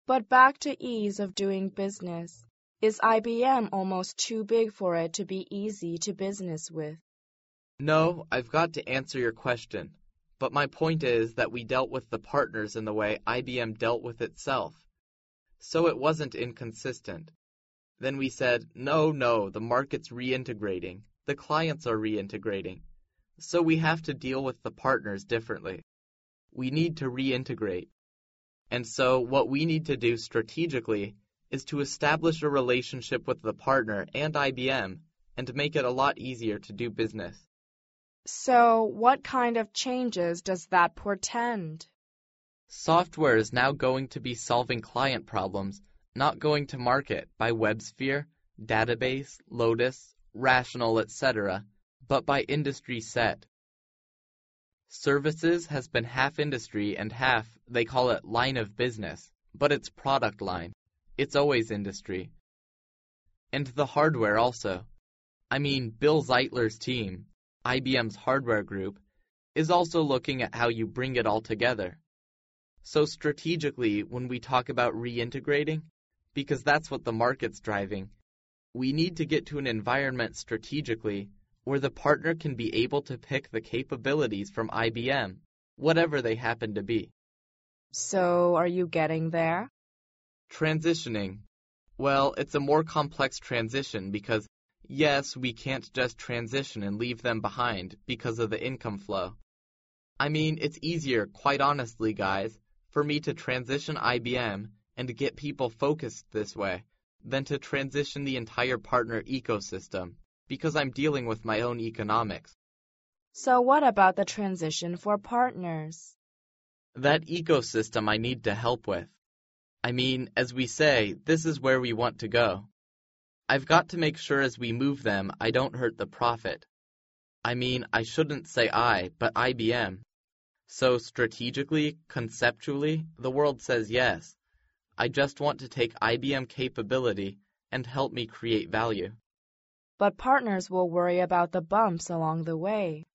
But back to ease of doing business. Is IBM almost too big for it to be easy to business with? No, I've got to answer your question. But my point is that we dealt with the partners in the way IBM dealt with itself. So it wasn't inconsistent. Then we said, no, the market's reintegrating. The clients are reintegrating. So we have to deal with the partners differently. We need to reintegrate. And so what we need to do strategically is to establish a relationship with the partner and IBM and make it a lot easier to do business. So what kind of changes does that portend? Software is now going to be solving client problems, not going to market by WebSphere, Database, Lotus, Rational, etc., but by industry set. Services has been half industry and half, they call it line of business, but it's product line. It's always industry. And the hardware also. I mean, Bill Zeitler's team, IBM's hardware group, is also looking at how you bring it all together. So strategically, when we talk about reintegrating, because that's what the market's driving, we need to get to an environment strategically where the partner can be able to pick the capabilities from IBM, whatever they happen to be. So are you getting there? Transitioning. Well, it's a more complex transition because, yes, we can't just transition and leave them behind because of the income flow. I mean, it's easier, quite honestly, guys, for me to transition IBM and to get people focused this way than to transition the entire partner ecosystem, because I'm dealing with my own economics. So what about the transition for partners? That ecosystem I need to help with. I mean, as we say, this is where we want to go. I've got to make sure as we move them, I don't hurt the profit. I mean, I shouldn't say I, but IBM. So strategically, conceptually, the world says yes. I just want to take IBM capability and help me create value. But partners will worry about the bumps along the way.